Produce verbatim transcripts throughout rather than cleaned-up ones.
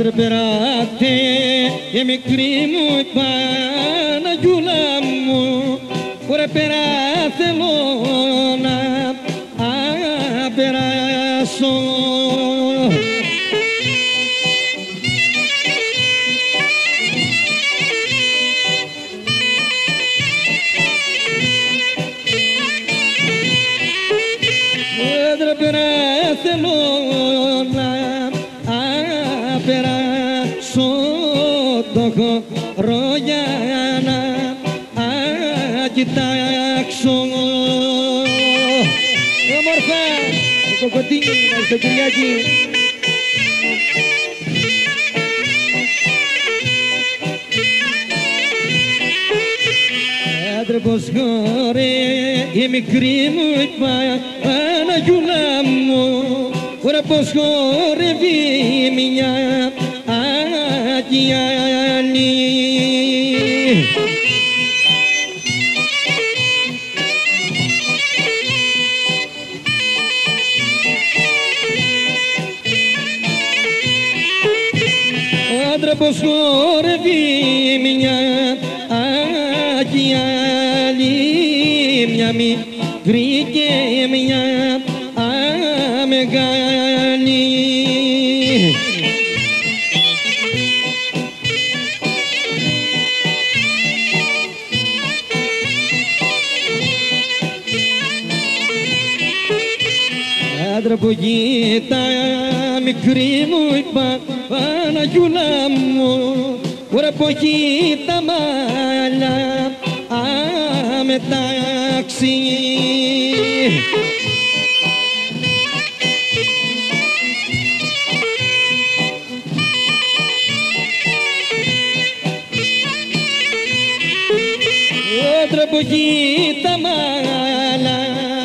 Άντρε περάτε, η μικρή μου Παναγιούλα μου, ωραία πέρα θέλω να περάσω. Άντρε πέρα θέλω να περάσω το χώρο για να κοιτάξω. Όμορφα, το κοκοτίνι μας το Κυριακή. Άντρε πως χωρέ η μικρή μου Παναγιούλα μου, ωραία πως χορεύει μια αγιάννη. Άντρα πως χορεύει μια αγιάννη, μια μικρή και μια μεγάλη. Άντρα που κοίτα μικρή μου Παναγιούλα μου, ωραία που κοίτα μαλλιά αμετάξει. Άντρα που κοίτα μαλλιά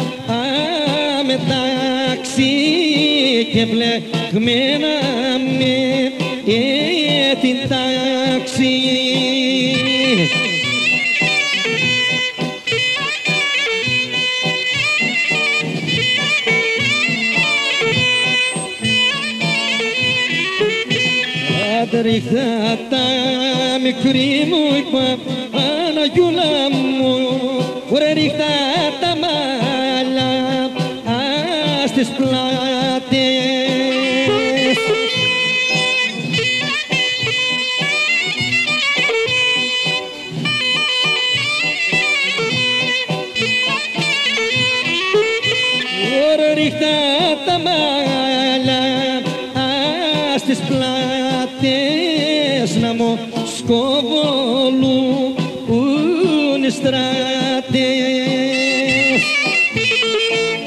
αμετάξει και μπλεγμένα με την τάξη. Ρίχτα τα μικρή μου Παναγιούλα μου, ωραία ρίχτα τα μαλλιά στις πλάτες. Ωραία ρίχτα τα μαλλιά στις πλάτες, να μου σκοβολούν οι στράτες.